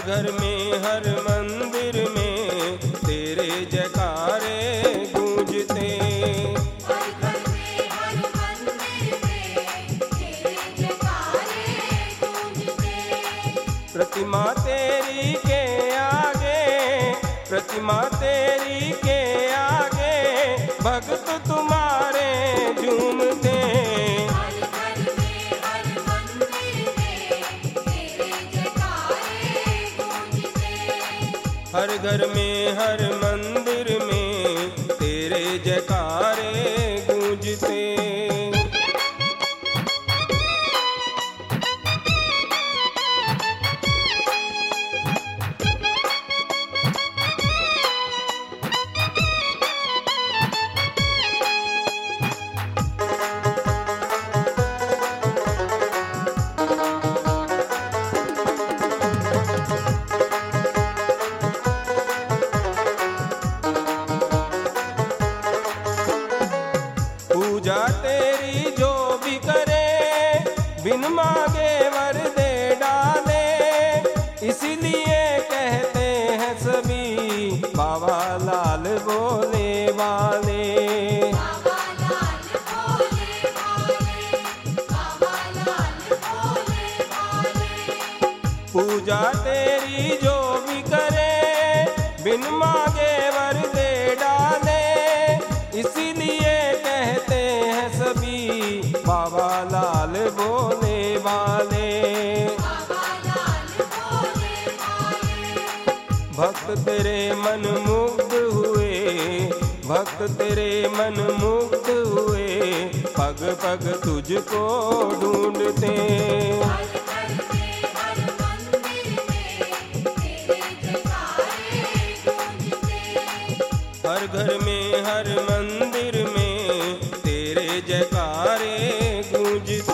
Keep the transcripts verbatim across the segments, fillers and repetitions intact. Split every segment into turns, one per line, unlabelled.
घर में हर मंदिर में तेरे जयकारे गूंजते।
हर घर में हर मंदिर में तेरे जयकारे गूंजते।
प्रतिमा तेरी के आगे, प्रतिमा तेरी के आगे भक्त तुम्हारे झूमते।
हर घर में हर मंदिर में तेरे जयकारे गूंजते।
हर घर में हर मंदिर में तेरे जयकारे गूंजते। पूजा तेरी जो भी करे बिन मांगे वर दे डाले, इसीलिए कहते हैं सभी बाबा लाल बोले वाले।
बाबा लाल भोले भाले, बाबा लाल भोले भाले।
पूजा तेरी जो भी करे बिन मांगे वर दे डाले, इसीलिए कहते हैं सभी बाबा लाल बोले वाले।
बाबा लाल भोले भाले।
भक्त तेरे मन मुग्ध हुए, भक्त तेरे मन मुग्ध हुए, पग पग तुझको ढूंढते।
हर घर में हर मंदिर में तेरे जयकारे गूंजते।
हर घर में हर मंदिर में तेरे जयकारे गूंजते।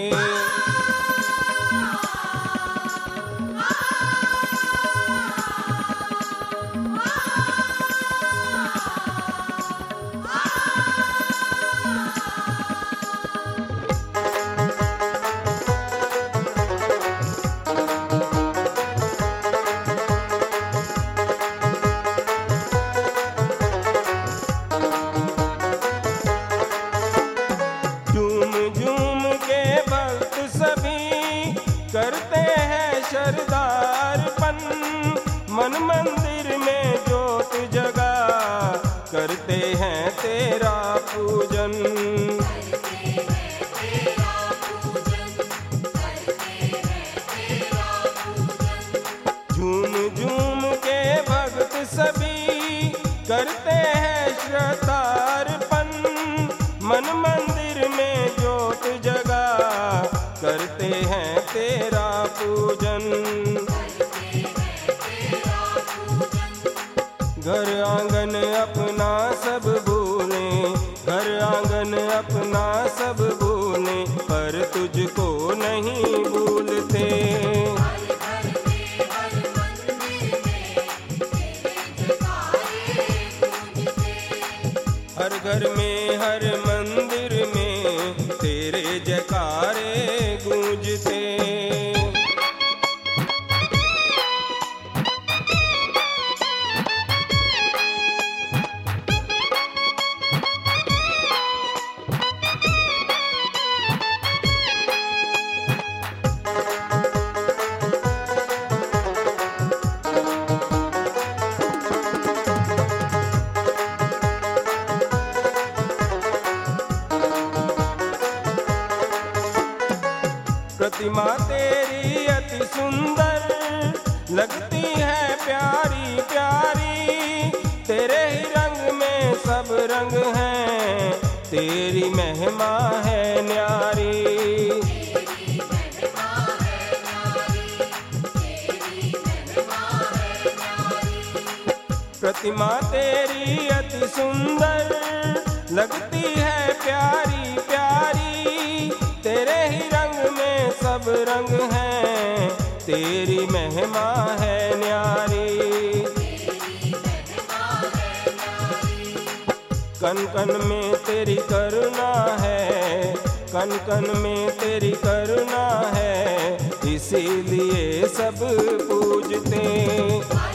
झूम झूम के भक्त सभी करते हैं शरदारपन, मन मंदिर में जोत जगा करते हैं तेरा पूजन।
करते हैं तेरा पूजन, करते हैं तेरा पूजन।
झूम झूम के भक्त सभी करते हैं श्रद्धार्पण, मन मंदिर में जोत जगा करते हैं तेरा पूजन।
करते हैं तेरा पूजन।
घर आंगन अपना सब भूले, घर आंगन अपना सब भूले, पर तुझको नहीं भूलते।
हर घर में हर मंदिर में तेरे जयकारे गूंजते।
हर घर में हर मंदिर में तेरे जयकारे गूंजते। प्रतिमा तेरी अति सुंदर लगती है प्यारी प्यारी, तेरे ही रंग में सब रंग हैं, तेरी महिमा है न्यारी।
तेरी महिमा है न्यारी, तेरी महिमा है न्यारी।
प्रतिमा तेरी अति सुंदर लगती है प्यारी प्यारी, तेरे ही रंग में सब रंग हैं, तेरी महिमा है न्यारी।
तेरी महिमा है न्यारी।
कन कन में तेरी करुणा है, कन कन में तेरी करुणा है, इसीलिए सब पूजते।